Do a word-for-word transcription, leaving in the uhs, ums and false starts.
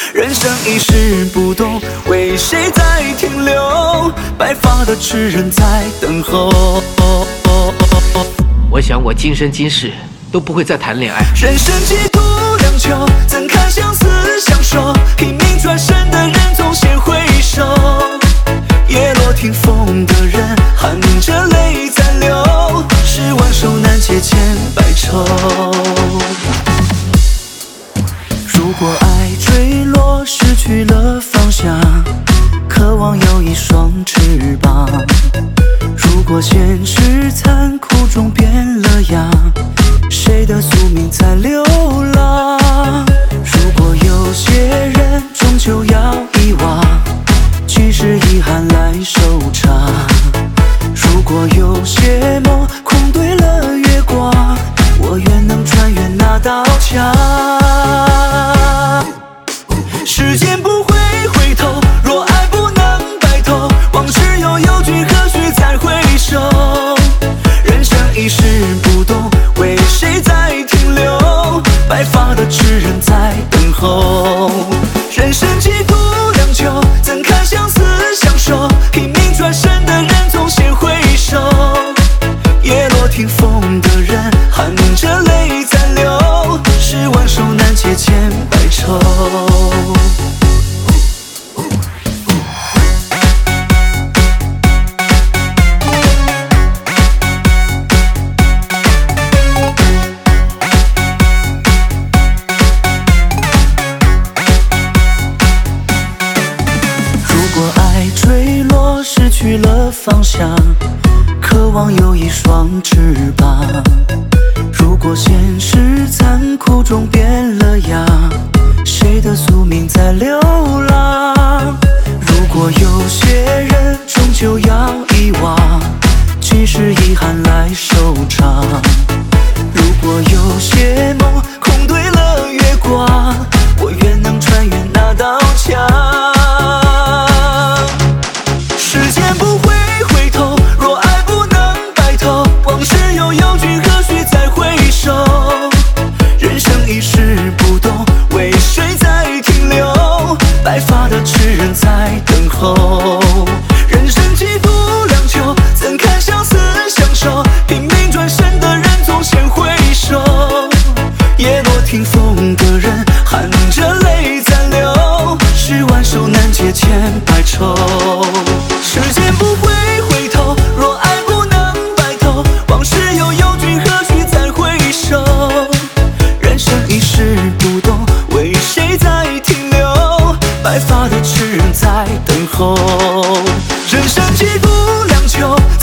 人生一世不懂，为谁在停留？白发的痴人在等候。 我想我今生今世都不会再谈恋爱。 人生几度两秋，怎堪相思相守？拼命转身的人总先回首。叶落听风的人，含着泪在流。十万手难解千百愁。如果爱坠落，失去了方向，渴望有一双翅膀。如果现实残酷中变了样，谁的宿命在流浪？如果有些人终究要遗忘，即使遗憾来收场。如果有些梦空对了月光，我愿能穿越那道墙。时间不会回头，若爱不能白头，往事悠悠君何须再回首？人生一世不懂，为谁在停留？白发的痴人在等候。人生几度两秋，怎堪相思相守？拼命转身的人总先回首。叶落听风的人，含着泪在流。十万手难解千百愁。坠落，失去了方向，渴望有一双翅膀。如果现实残酷中变了样，谁的宿命在流浪？如果有些人终究要遗忘，即使遗憾来收场。如果有些梦空对了月光，我愿能穿越那道墙。时间不会回头，若爱不能白头，往事悠悠君何须再回首？人生一世不懂，为谁在停留？白发的痴人在等候。人生几度两秋，怎堪相思相守？拼命转身的人总先回首。叶落听风的人，含着泪在流。十万手难解千百愁。时间不会回头，若爱不能白头，往事悠悠君何须再回首？人生一世不懂，为谁在停留？白发的痴人在等候。人生几度两秋，